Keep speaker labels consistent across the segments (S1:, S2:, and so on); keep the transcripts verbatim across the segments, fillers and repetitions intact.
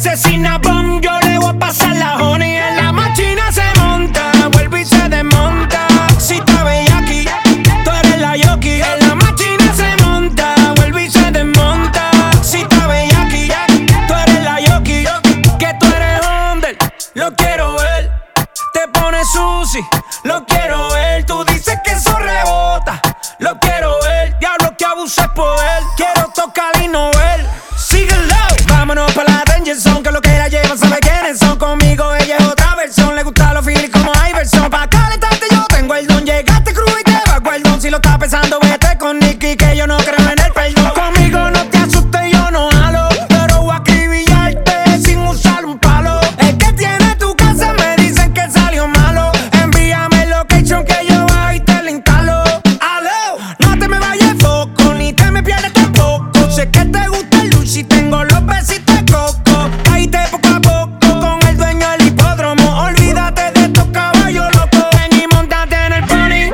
S1: asesina, bom, yo le voy a pasar la honey. En la máquina se monta, vuelve y se desmonta. Si te veis aquí, tú eres la yoki. En la máquina se monta, vuelve y se desmonta. Si te veis aquí, tú eres la yoki. Que tú eres under, lo quiero ver. Te pones sushi, lo quiero ver. Tú dices que eso rebota, lo quiero ver. Diablo que abuso es poder, quiero tocar y no ver. Síguelo, vámonos pa' la danger zone, que lo que la llevan sabe quiénes son. Conmigo ella es otra versión, le gusta los feelings como Iverson. Pa' calentarte yo tengo el don, llegaste crudo y te va guardón. Si lo estás pensando vete con Nicky, que yo no creo en el perdón. Conmigo no te asustes, yo no jalo, pero voy a acribillarte sin usar un palo. El que tiene tu casa me dicen que salió malo. Envíame el location que yo bajo y te lo instalo. Aló, no te me vayas de foco, ni te me pierdas tampoco. Sé que te gusta el luchi, tengo los besitos de coco. Caíste poco a poco con el dueño del hipódromo. Olvídate de estos caballos locos. Ven y montate en el pony,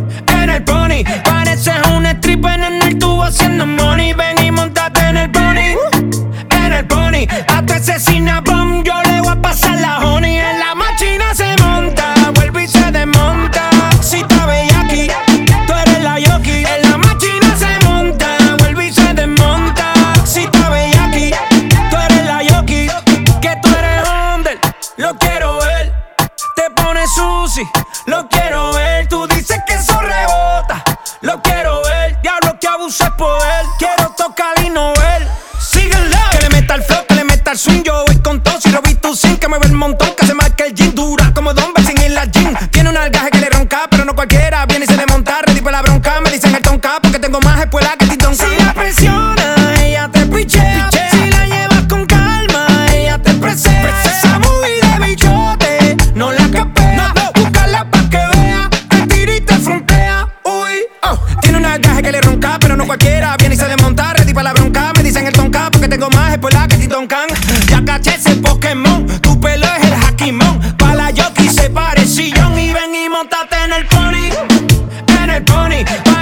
S1: en el pony. Pareces un stripper en el tubo haciendo money. Ven y montate en el pony, en el pony. A tu asesina, bom, yo le voy a pasar la honey. En la máquina se monta, vuelve y se desmonta. Si te veis aquí, tú eres la yoki. En la máquina se monta, vuelve y se desmonta. Si te veis aquí, tú eres la yoki. Que tú eres under, lo quiero ver. Te pones sushi, lo quiero ver. Tú dices que eso rebota, lo quiero ver. Diablo que abuso es poder, quiero tocar y no ver. Síguelo, que le meta el flow, que le meta el swing. Yo voy con todo, si robí tu sin, que me ve el montón, que se marca el jean. Dura como Don sin ir la jean. Tiene un algaje que le ronca, pero no cualquiera viene y se le monta. Ready pa' la bronca, me dicen el tonka, porque tengo más espuela que Titón. Si la presiona, ella te pichea. Si la llevas con calma, ella te presea. Esa movida de bichote, no la capea. Búscala pa' que vea, te tira y te frontea. Uy, oh. Tiene un algaje que le ronca, pero no cualquiera viene y se le monta. Ready pa' la bronca, me dicen el tonka, porque tengo más espuela que Titón Can. Ya caché ese Pokémon, tu pelo es el Hakimon. Pa' la yoki se parece sillón. Y ven y montate en el pony, en el pony.